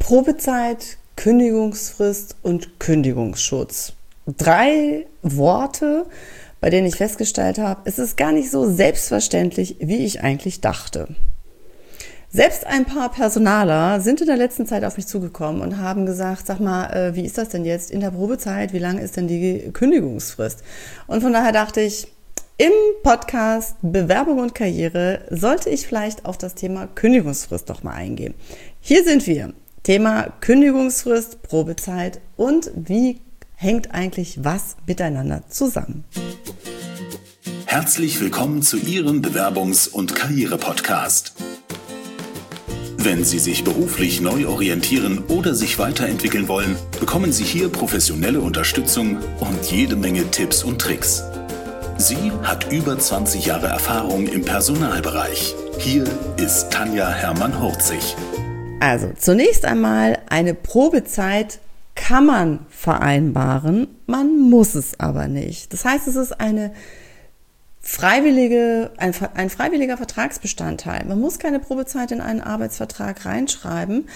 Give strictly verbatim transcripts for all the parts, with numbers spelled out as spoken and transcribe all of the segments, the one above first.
Probezeit, Kündigungsfrist und Kündigungsschutz. Drei Worte, bei denen ich festgestellt habe, es ist gar nicht so selbstverständlich, wie ich eigentlich dachte. Selbst ein paar Personaler sind in der letzten Zeit auf mich zugekommen und haben gesagt, sag mal, wie ist das denn jetzt in der Probezeit? Wie lang ist denn die Kündigungsfrist? Und von daher dachte ich, im Podcast Bewerbung und Karriere sollte ich vielleicht auf das Thema Kündigungsfrist doch mal eingehen. Hier sind wir. Thema Kündigungsfrist, Probezeit und wie hängt eigentlich was miteinander zusammen. Herzlich willkommen zu Ihrem Bewerbungs- und Karriere-Podcast. Wenn Sie sich beruflich neu orientieren oder sich weiterentwickeln wollen, bekommen Sie hier professionelle Unterstützung und jede Menge Tipps und Tricks. Sie hat über zwanzig Jahre Erfahrung im Personalbereich. Hier ist Tanja Hermann-Hurzig. Also zunächst einmal, eine Probezeit kann man vereinbaren, man muss es aber nicht. Das heißt, es ist eine freiwillige, ein, ein freiwilliger Vertragsbestandteil. Man muss keine Probezeit in einen Arbeitsvertrag reinschreiben.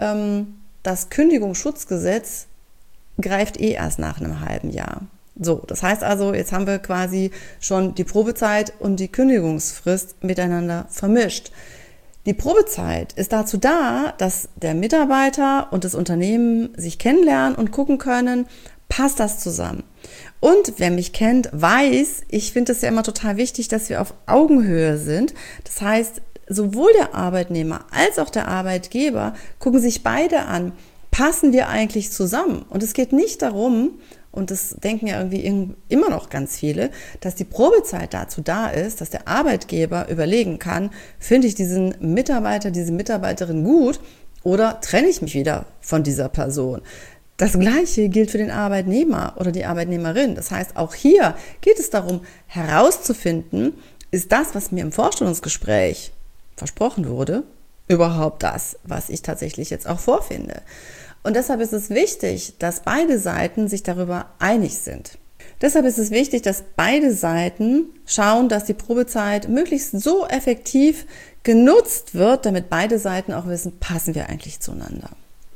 Das Kündigungsschutzgesetz greift eh erst nach einem halben Jahr. So, das heißt also, jetzt haben wir quasi schon die Probezeit und die Kündigungsfrist miteinander vermischt. Die Probezeit ist dazu da, dass der Mitarbeiter und das Unternehmen sich kennenlernen und gucken können, passt das zusammen? Und wer mich kennt, weiß, ich finde es ja immer total wichtig, dass wir auf Augenhöhe sind. Das heißt, sowohl der Arbeitnehmer als auch der Arbeitgeber gucken sich beide an, passen wir eigentlich zusammen? Und es geht nicht darum, und das denken ja irgendwie immer noch ganz viele, dass die Probezeit dazu da ist, dass der Arbeitgeber überlegen kann, finde ich diesen Mitarbeiter, diese Mitarbeiterin gut oder trenne ich mich wieder von dieser Person. Das Gleiche gilt für den Arbeitnehmer oder die Arbeitnehmerin. Das heißt, auch hier geht es darum, herauszufinden, ist das, was mir im Vorstellungsgespräch versprochen wurde, überhaupt das, was ich tatsächlich jetzt auch vorfinde. Und deshalb ist es wichtig, dass beide Seiten sich darüber einig sind. Deshalb ist es wichtig, dass beide Seiten schauen, dass die Probezeit möglichst so effektiv genutzt wird, damit beide Seiten auch wissen, passen wir eigentlich zueinander.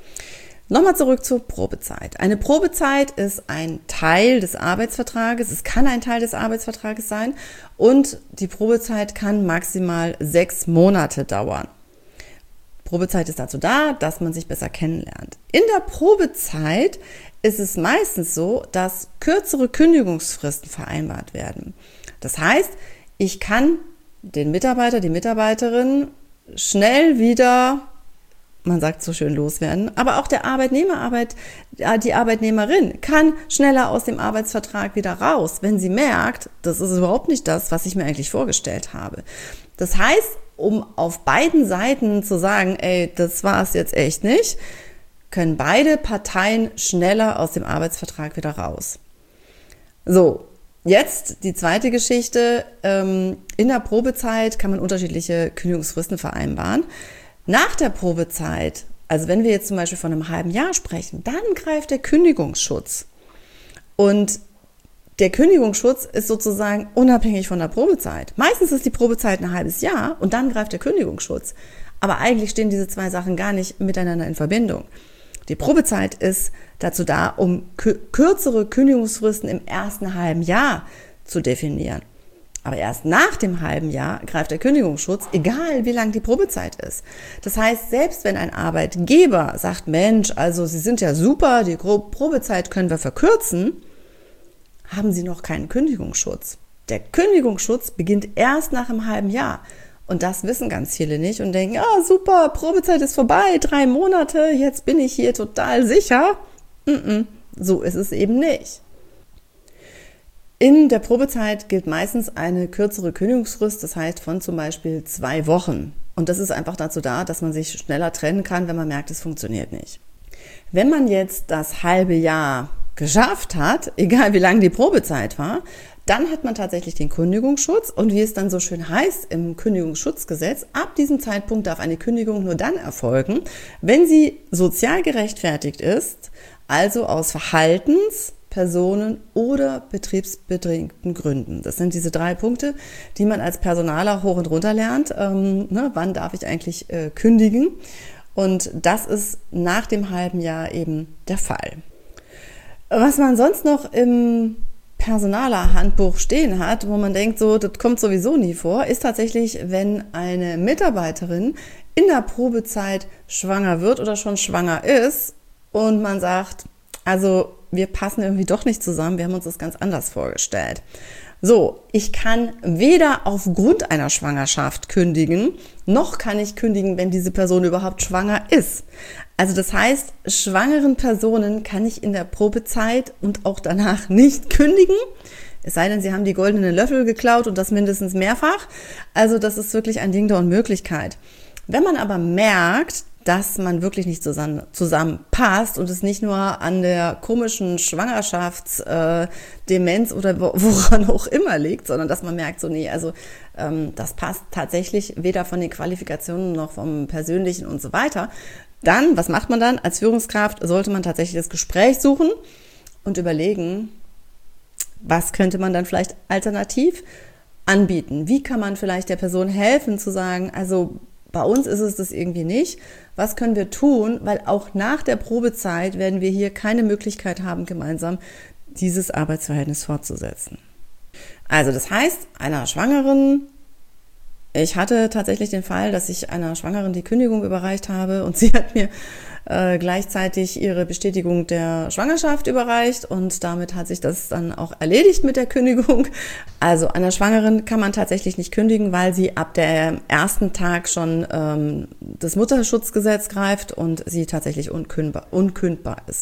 Nochmal zurück zur Probezeit. Eine Probezeit ist ein Teil des Arbeitsvertrages, es kann ein Teil des Arbeitsvertrages sein und die Probezeit kann maximal sechs Monate dauern. Probezeit ist dazu da, dass man sich besser kennenlernt. In der Probezeit ist es meistens so, dass kürzere Kündigungsfristen vereinbart werden. Das heißt, ich kann den Mitarbeiter, die Mitarbeiterin schnell wieder, man sagt so schön, loswerden, aber auch der Arbeitnehmer, Arbeit, die Arbeitnehmerin kann schneller aus dem Arbeitsvertrag wieder raus, wenn sie merkt, das ist überhaupt nicht das, was ich mir eigentlich vorgestellt habe. Das heißt, um auf beiden Seiten zu sagen, ey, das war es jetzt echt nicht, können beide Parteien schneller aus dem Arbeitsvertrag wieder raus. So, jetzt die zweite Geschichte. In der Probezeit kann man unterschiedliche Kündigungsfristen vereinbaren. Nach der Probezeit, also wenn wir jetzt zum Beispiel von einem halben Jahr sprechen, dann greift der Kündigungsschutz. Und der Kündigungsschutz ist sozusagen unabhängig von der Probezeit. Meistens ist die Probezeit ein halbes Jahr und dann greift der Kündigungsschutz. Aber eigentlich stehen diese zwei Sachen gar nicht miteinander in Verbindung. Die Probezeit ist dazu da, um kürzere Kündigungsfristen im ersten halben Jahr zu definieren. Aber erst nach dem halben Jahr greift der Kündigungsschutz, egal wie lang die Probezeit ist. Das heißt, selbst wenn ein Arbeitgeber sagt, Mensch, also Sie sind ja super, die Probezeit können wir verkürzen, haben Sie noch keinen Kündigungsschutz. Der Kündigungsschutz beginnt erst nach einem halben Jahr. Und das wissen ganz viele nicht und denken, ah super, Probezeit ist vorbei, drei Monate, jetzt bin ich hier total sicher. Mm-mm, so ist es eben nicht. In der Probezeit gilt meistens eine kürzere Kündigungsfrist, das heißt von zum Beispiel zwei Wochen. Und das ist einfach dazu da, dass man sich schneller trennen kann, wenn man merkt, es funktioniert nicht. Wenn man jetzt das halbe Jahr geschafft hat, egal wie lang die Probezeit war, dann hat man tatsächlich den Kündigungsschutz und wie es dann so schön heißt im Kündigungsschutzgesetz, ab diesem Zeitpunkt darf eine Kündigung nur dann erfolgen, wenn sie sozial gerechtfertigt ist, also aus Verhaltens-, Personen- oder betriebsbedingten Gründen. Das sind diese drei Punkte, die man als Personaler hoch und runter lernt. Ähm, ne, wann darf ich eigentlich äh, kündigen? Und das ist nach dem halben Jahr eben der Fall. Was man sonst noch im Personalerhandbuch stehen hat, wo man denkt, so, das kommt sowieso nie vor, ist tatsächlich, wenn eine Mitarbeiterin in der Probezeit schwanger wird oder schon schwanger ist und man sagt, also wir passen irgendwie doch nicht zusammen, wir haben uns das ganz anders vorgestellt. So, ich kann weder aufgrund einer Schwangerschaft kündigen, noch kann ich kündigen, wenn diese Person überhaupt schwanger ist. Also das heißt, schwangeren Personen kann ich in der Probezeit und auch danach nicht kündigen, es sei denn, sie haben die goldenen Löffel geklaut und das mindestens mehrfach. Also das ist wirklich ein Ding der Unmöglichkeit. Wenn man aber merkt, dass man wirklich nicht zusammen, zusammenpasst und es nicht nur an der komischen Schwangerschaftsdemenz äh, oder woran auch immer liegt, sondern dass man merkt, so nee, also ähm, das passt tatsächlich weder von den Qualifikationen noch vom Persönlichen und so weiter, dann, was macht man dann? Als Führungskraft sollte man tatsächlich das Gespräch suchen und überlegen, was könnte man dann vielleicht alternativ anbieten? Wie kann man vielleicht der Person helfen zu sagen, also bei uns ist es das irgendwie nicht. Was können wir tun? Weil auch nach der Probezeit werden wir hier keine Möglichkeit haben, gemeinsam dieses Arbeitsverhältnis fortzusetzen. Also das heißt, einer Schwangeren, ich hatte tatsächlich den Fall, dass ich einer Schwangeren die Kündigung überreicht habe und sie hat mir äh, gleichzeitig ihre Bestätigung der Schwangerschaft überreicht und damit hat sich das dann auch erledigt mit der Kündigung. Also einer Schwangeren kann man tatsächlich nicht kündigen, weil sie ab dem ersten Tag schon ähm, das Mutterschutzgesetz greift und sie tatsächlich unkündbar, unkündbar ist.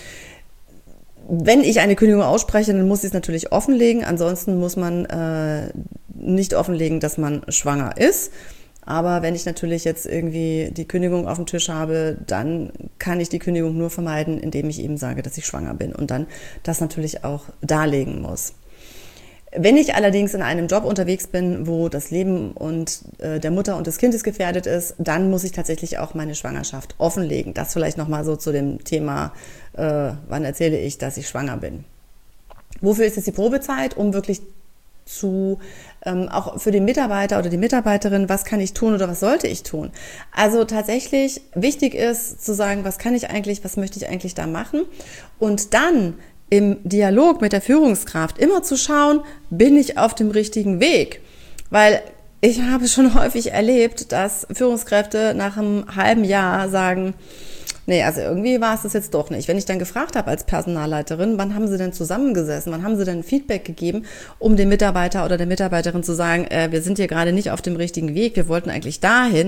Wenn ich eine Kündigung ausspreche, dann muss ich es natürlich offenlegen. Ansonsten muss man äh, nicht offenlegen, dass man schwanger ist. Aber wenn ich natürlich jetzt irgendwie die Kündigung auf dem Tisch habe, dann kann ich die Kündigung nur vermeiden, indem ich eben sage, dass ich schwanger bin und dann das natürlich auch darlegen muss. Wenn ich allerdings in einem Job unterwegs bin, wo das Leben und äh, der Mutter und des Kindes gefährdet ist, dann muss ich tatsächlich auch meine Schwangerschaft offenlegen. Das vielleicht nochmal so zu dem Thema, äh, wann erzähle ich, dass ich schwanger bin. Wofür ist jetzt die Probezeit? Um wirklich zu, ähm, auch für den Mitarbeiter oder die Mitarbeiterin, was kann ich tun oder was sollte ich tun? Also tatsächlich wichtig ist zu sagen, was kann ich eigentlich, was möchte ich eigentlich da machen? Und dann im Dialog mit der Führungskraft immer zu schauen, bin ich auf dem richtigen Weg? Weil ich habe schon häufig erlebt, dass Führungskräfte nach einem halben Jahr sagen, nee, also irgendwie war es das jetzt doch nicht. Wenn ich dann gefragt habe als Personalleiterin, wann haben Sie denn zusammengesessen, wann haben Sie denn Feedback gegeben, um dem Mitarbeiter oder der Mitarbeiterin zu sagen, äh, wir sind hier gerade nicht auf dem richtigen Weg, wir wollten eigentlich dahin,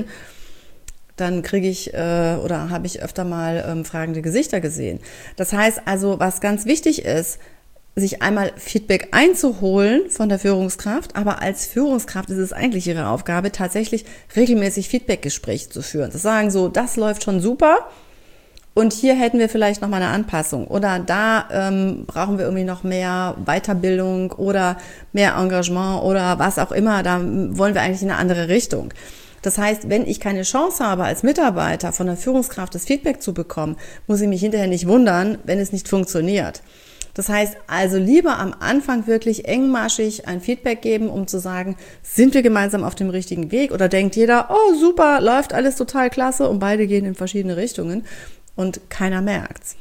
dann kriege ich äh, oder habe ich öfter mal ähm, fragende Gesichter gesehen. Das heißt also, was ganz wichtig ist, sich einmal Feedback einzuholen von der Führungskraft, aber als Führungskraft ist es eigentlich ihre Aufgabe, tatsächlich regelmäßig Feedbackgespräche zu führen. Zu sagen so, das läuft schon super und hier hätten wir vielleicht noch mal eine Anpassung oder da ähm, brauchen wir irgendwie noch mehr Weiterbildung oder mehr Engagement oder was auch immer, da wollen wir eigentlich in eine andere Richtung. Das heißt, wenn ich keine Chance habe, als Mitarbeiter von der Führungskraft das Feedback zu bekommen, muss ich mich hinterher nicht wundern, wenn es nicht funktioniert. Das heißt also lieber am Anfang wirklich engmaschig ein Feedback geben, um zu sagen, sind wir gemeinsam auf dem richtigen Weg oder denkt jeder, oh super, läuft alles total klasse und beide gehen in verschiedene Richtungen und keiner merkt's.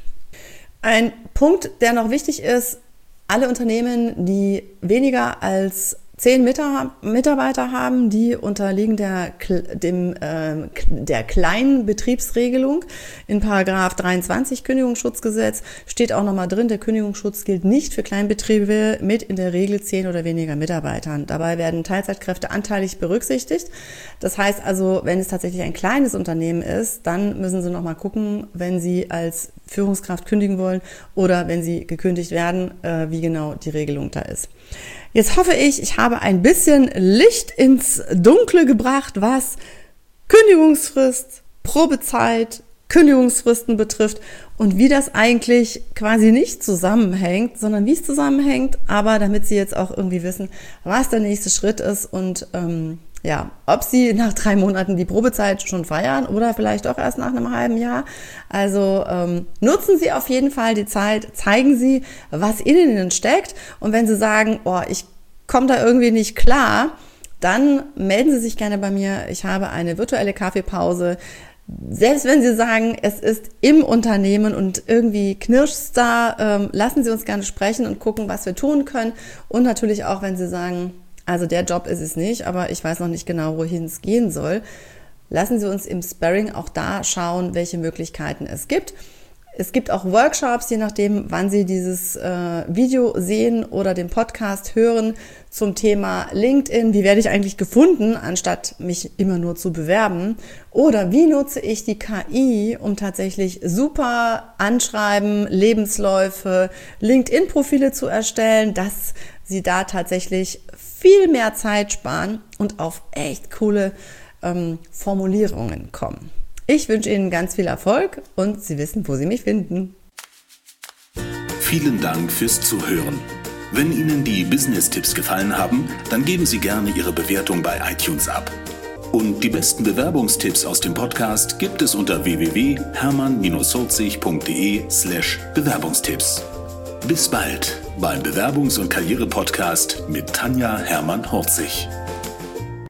Ein Punkt, der noch wichtig ist, alle Unternehmen, die weniger als zehn Mitarbeiter haben, die unterliegen der, dem, äh, der kleinen Betriebsregelung. In Paragraph dreiundzwanzig Kündigungsschutzgesetz steht auch nochmal drin, der Kündigungsschutz gilt nicht für Kleinbetriebe mit in der Regel zehn oder weniger Mitarbeitern. Dabei werden Teilzeitkräfte anteilig berücksichtigt. Das heißt also, wenn es tatsächlich ein kleines Unternehmen ist, dann müssen Sie nochmal gucken, wenn Sie als Führungskraft kündigen wollen oder wenn Sie gekündigt werden, äh, wie genau die Regelung da ist. Jetzt hoffe ich, ich habe ein bisschen Licht ins Dunkle gebracht, was Kündigungsfrist, Probezeit, Kündigungsfristen betrifft und wie das eigentlich quasi nicht zusammenhängt, sondern wie es zusammenhängt, aber damit Sie jetzt auch irgendwie wissen, was der nächste Schritt ist und ähm, ja, ob Sie nach drei Monaten die Probezeit schon feiern oder vielleicht auch erst nach einem halben Jahr. Also ähm, nutzen Sie auf jeden Fall die Zeit, zeigen Sie, was in Ihnen steckt. Und wenn Sie sagen, oh, ich komme da irgendwie nicht klar, dann melden Sie sich gerne bei mir. Ich habe eine virtuelle Kaffeepause. Selbst wenn Sie sagen, es ist im Unternehmen und irgendwie knirscht's da, ähm, lassen Sie uns gerne sprechen und gucken, was wir tun können. Und natürlich auch, wenn Sie sagen, also der Job ist es nicht, aber ich weiß noch nicht genau, wohin es gehen soll. Lassen Sie uns im Sparring auch da schauen, welche Möglichkeiten es gibt. Es gibt auch Workshops, je nachdem, wann Sie dieses äh, Video sehen oder den Podcast hören, zum Thema LinkedIn. Wie werde ich eigentlich gefunden, anstatt mich immer nur zu bewerben? Oder wie nutze ich die K I, um tatsächlich super Anschreiben, Lebensläufe, LinkedIn-Profile zu erstellen, dass Sie da tatsächlich viel mehr Zeit sparen und auf echt coole ähm, Formulierungen kommen. Ich wünsche Ihnen ganz viel Erfolg und Sie wissen, wo Sie mich finden. Vielen Dank fürs Zuhören. Wenn Ihnen die Business-Tipps gefallen haben, dann geben Sie gerne Ihre Bewertung bei iTunes ab. Und die besten Bewerbungstipps aus dem Podcast gibt es unter w w w punkt hermann hurzig punkt de slash Bewerbungstipps. Bis bald beim Bewerbungs- und Karriere-Podcast mit Tanja Hermann-Hurzig.